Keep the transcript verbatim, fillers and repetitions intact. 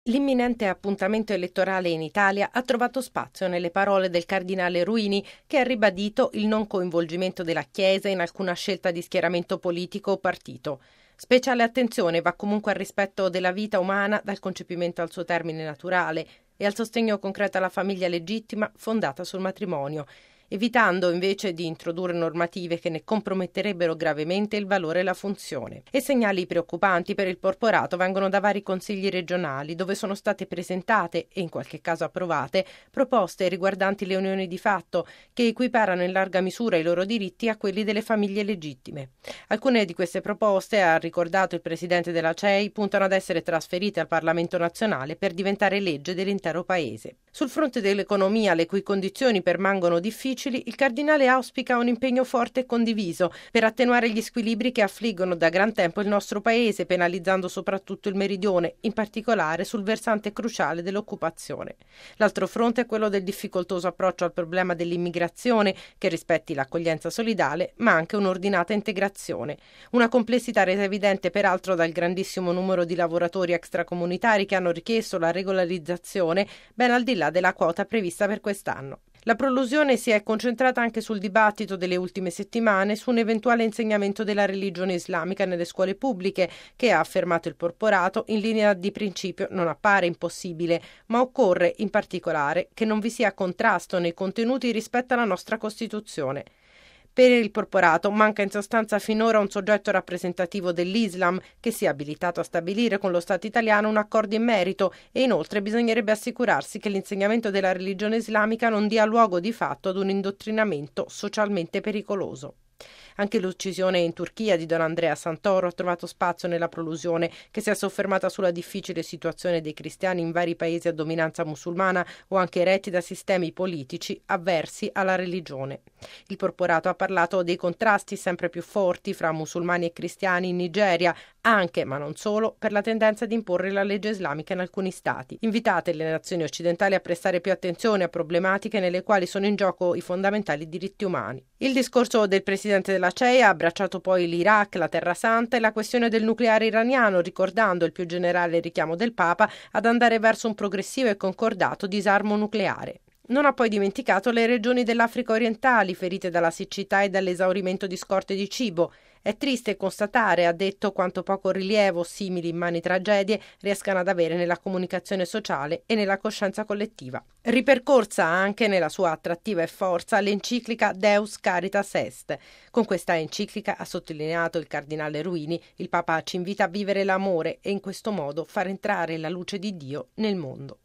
L'imminente appuntamento elettorale in Italia ha trovato spazio nelle parole del cardinale Ruini, che ha ribadito il non coinvolgimento della Chiesa in alcuna scelta di schieramento politico o partito. Speciale attenzione va comunque al rispetto della vita umana dal concepimento al suo termine naturale e al sostegno concreto alla famiglia legittima fondata sul matrimonio, evitando invece di introdurre normative che ne comprometterebbero gravemente il valore e la funzione. E segnali preoccupanti per il porporato vengono da vari consigli regionali, dove sono state presentate, e in qualche caso approvate, proposte riguardanti le unioni di fatto, che equiparano in larga misura i loro diritti a quelli delle famiglie legittime. Alcune di queste proposte, ha ricordato il presidente della C E I, puntano ad essere trasferite al Parlamento nazionale per diventare legge dell'intero Paese. Sul fronte dell'economia, le cui condizioni permangono difficili, il cardinale auspica un impegno forte e condiviso per attenuare gli squilibri che affliggono da gran tempo il nostro Paese, penalizzando soprattutto il meridione, in particolare sul versante cruciale dell'occupazione. L'altro fronte è quello del difficoltoso approccio al problema dell'immigrazione, che rispetti l'accoglienza solidale, ma anche un'ordinata integrazione. Una complessità resa evidente peraltro dal grandissimo numero di lavoratori extracomunitari che hanno richiesto la regolarizzazione, ben al di là della quota prevista per quest'anno. La prolusione si è concentrata anche sul dibattito delle ultime settimane su un eventuale insegnamento della religione islamica nelle scuole pubbliche, che, ha affermato il porporato, in linea di principio non appare impossibile, ma occorre in particolare che non vi sia contrasto nei contenuti rispetto alla nostra Costituzione. Per il porporato manca in sostanza finora un soggetto rappresentativo dell'Islam che sia abilitato a stabilire con lo Stato italiano un accordo in merito, e inoltre bisognerebbe assicurarsi che l'insegnamento della religione islamica non dia luogo di fatto ad un indottrinamento socialmente pericoloso. Anche l'uccisione in Turchia di Don Andrea Santoro ha trovato spazio nella prolusione, che si è soffermata sulla difficile situazione dei cristiani in vari paesi a dominanza musulmana o anche retti da sistemi politici avversi alla religione. Il porporato ha parlato dei contrasti sempre più forti fra musulmani e cristiani in Nigeria, anche, ma non solo, per la tendenza di imporre la legge islamica in alcuni stati. Invitate le nazioni occidentali a prestare più attenzione a problematiche nelle quali sono in gioco i fondamentali diritti umani. Il discorso del presidente della C E I ha abbracciato poi l'Iraq, la Terra Santa e la questione del nucleare iraniano, ricordando il più generale richiamo del Papa ad andare verso un progressivo e concordato disarmo nucleare. Non ha poi dimenticato le regioni dell'Africa orientali, ferite dalla siccità e dall'esaurimento di scorte di cibo. È triste constatare, ha detto, quanto poco rilievo simili immani tragedie riescano ad avere nella comunicazione sociale e nella coscienza collettiva. Ripercorsa anche nella sua attrattiva e forza l'enciclica Deus Caritas Est. Con questa enciclica, ha sottolineato il cardinale Ruini, il Papa ci invita a vivere l'amore e in questo modo far entrare la luce di Dio nel mondo.